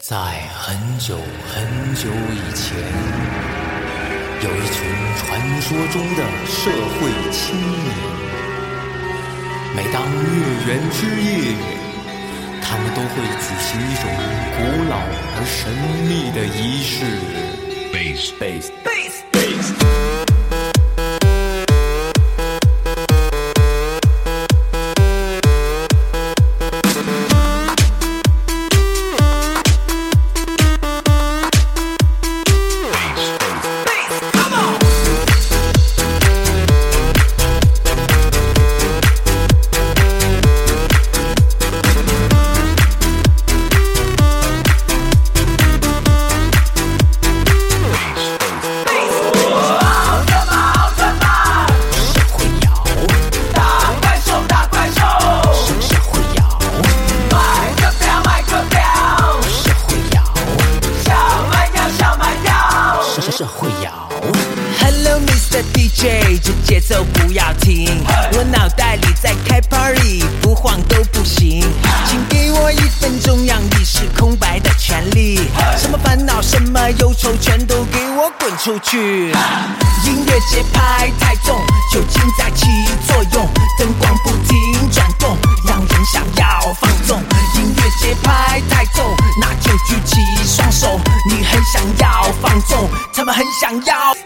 在很久很久以前，有一群传说中的社会青年。每当月圆之夜，他们都会举行一种古老而神秘的仪式。Bass。 社会摇 Hello Mr. DJ， 这节奏不要停，我脑袋里在开 party， 不晃都不行，请给我1分钟让意识空白的权利，什么烦恼什么忧愁全都给我滚出去。音乐节拍太重，酒精在起作用，灯光不停转动，让人想要放纵。音乐节拍太重，那就举起双手，你很想要放纵，他们很想要。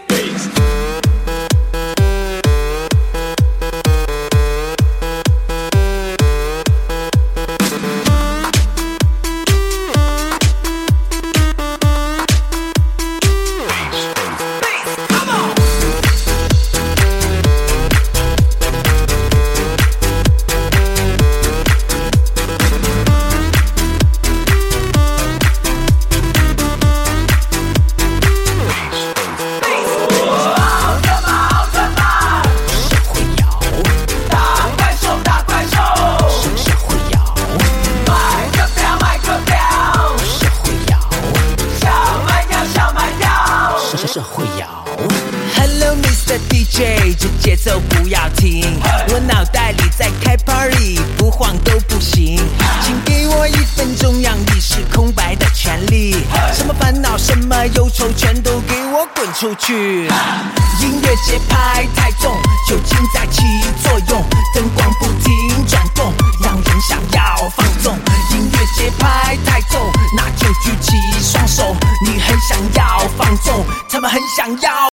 社会摇 Hello Mr. DJ， 这节奏不要停，我脑袋里在开 party， 不晃都不行，请给我1分钟让意识空白的权利，什么烦恼什么忧愁全都给我滚出去。音乐节拍太重，酒精在起作用，灯光不停转动，让人想要放纵。音乐节拍太重，那就举起双手，你很想要放纵，他们很想要。